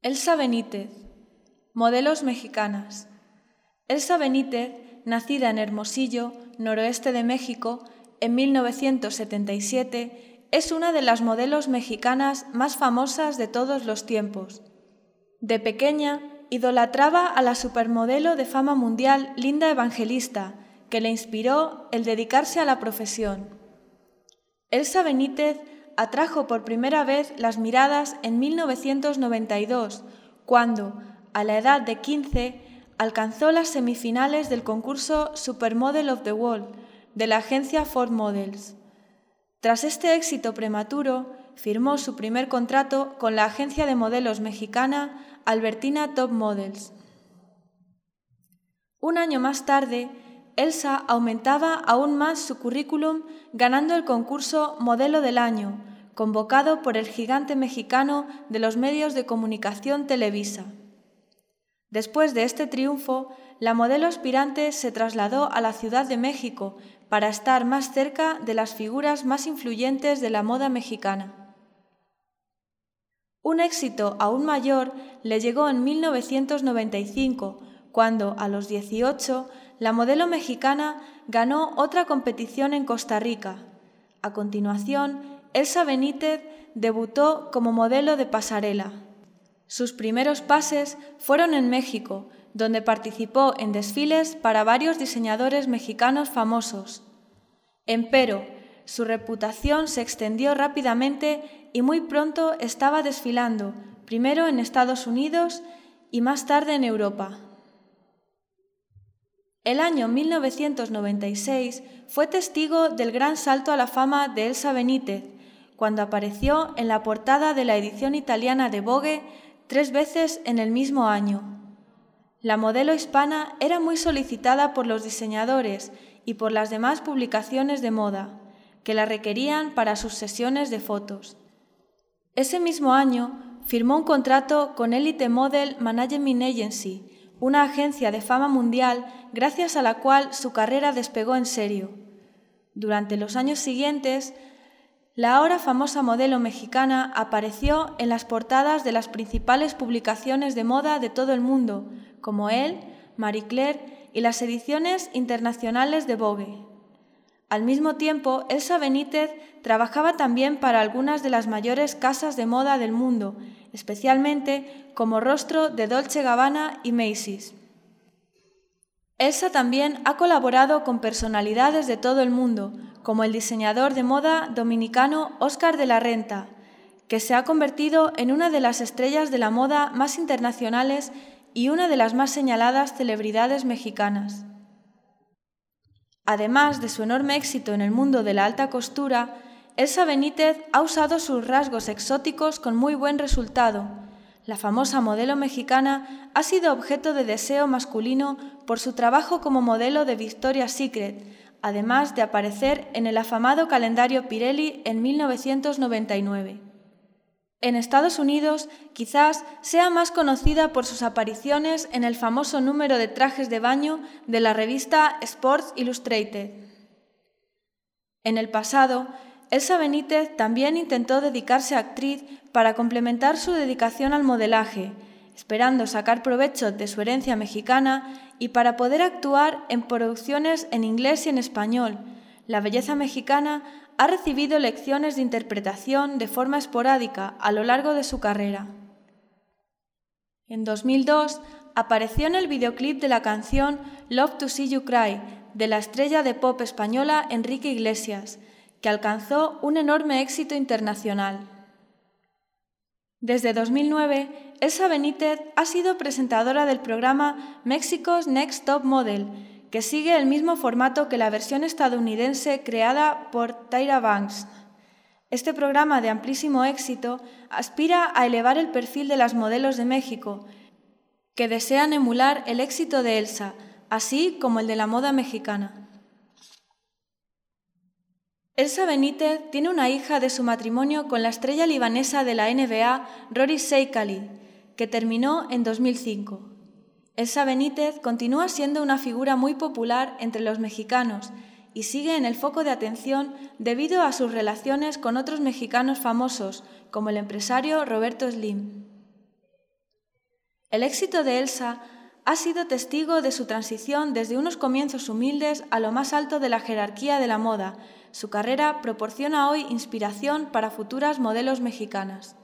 Elsa Benítez, modelos mexicanas. Elsa Benítez, nacida en Hermosillo, noroeste de México, en 1977, es una de las modelos mexicanas más famosas de todos los tiempos. De pequeña, idolatraba a la supermodelo de fama mundial Linda Evangelista, que le inspiró el dedicarse a la profesión. Elsa Benítez atrajo por primera vez las miradas en 1992, cuando, a la edad de 15, alcanzó las semifinales del concurso Supermodel of the World de la agencia Ford Models. Tras este éxito prematuro, firmó su primer contrato con la agencia de modelos mexicana Albertina Top Models. Un año más tarde, Elsa aumentaba aún más su currículum ganando el concurso Modelo del Año, convocado por el gigante mexicano de los medios de comunicación Televisa. Después de este triunfo, la modelo aspirante se trasladó a la Ciudad de México para estar más cerca de las figuras más influyentes de la moda mexicana. Un éxito aún mayor le llegó en 1995, cuando, a los 18, la modelo mexicana ganó otra competición en Costa Rica. A continuación, Elsa Benítez debutó como modelo de pasarela. Sus primeros pases fueron en México, donde participó en desfiles para varios diseñadores mexicanos famosos. Empero, su reputación se extendió rápidamente y muy pronto estaba desfilando, primero en Estados Unidos y más tarde en Europa. El año 1996 fue testigo del gran salto a la fama de Elsa Benítez, cuando apareció en la portada de la edición italiana de Vogue 3 veces en el mismo año. La modelo hispana era muy solicitada por los diseñadores y por las demás publicaciones de moda, que la requerían para sus sesiones de fotos. Ese mismo año firmó un contrato con Elite Model Management Agency, una agencia de fama mundial gracias a la cual su carrera despegó en serio. Durante los años siguientes, la ahora famosa modelo mexicana apareció en las portadas de las principales publicaciones de moda de todo el mundo, como Elle, Marie Claire y las ediciones internacionales de Vogue. Al mismo tiempo, Elsa Benítez trabajaba también para algunas de las mayores casas de moda del mundo, especialmente como rostro de Dolce & Gabbana y Macy's. Elsa también ha colaborado con personalidades de todo el mundo, como el diseñador de moda dominicano Óscar de la Renta, que se ha convertido en una de las estrellas de la moda más internacionales y una de las más señaladas celebridades mexicanas. Además de su enorme éxito en el mundo de la alta costura, Elsa Benítez ha usado sus rasgos exóticos con muy buen resultado. La famosa modelo mexicana ha sido objeto de deseo masculino por su trabajo como modelo de Victoria's Secret, además de aparecer en el afamado calendario Pirelli en 1999. En Estados Unidos, quizás sea más conocida por sus apariciones en el famoso número de trajes de baño de la revista Sports Illustrated. En el pasado, Elsa Benítez también intentó dedicarse a actriz para complementar su dedicación al modelaje, esperando sacar provecho de su herencia mexicana y para poder actuar en producciones en inglés y en español. La belleza mexicana ha recibido lecciones de interpretación de forma esporádica a lo largo de su carrera. En 2002 apareció en el videoclip de la canción Love to See You Cry de la estrella de pop española Enrique Iglesias, que alcanzó un enorme éxito internacional. Desde 2009, Elsa Benítez ha sido presentadora del programa Mexico's Next Top Model, que sigue el mismo formato que la versión estadounidense creada por Tyra Banks. Este programa de amplísimo éxito aspira a elevar el perfil de las modelos de México, que desean emular el éxito de Elsa, así como el de la moda mexicana. Elsa Benítez tiene una hija de su matrimonio con la estrella libanesa de la NBA, Rory Seikaly, que terminó en 2005. Elsa Benítez continúa siendo una figura muy popular entre los mexicanos y sigue en el foco de atención debido a sus relaciones con otros mexicanos famosos, como el empresario Roberto Slim. El éxito de Elsa ha sido testigo de su transición desde unos comienzos humildes a lo más alto de la jerarquía de la moda. Su carrera proporciona hoy inspiración para futuras modelos mexicanas.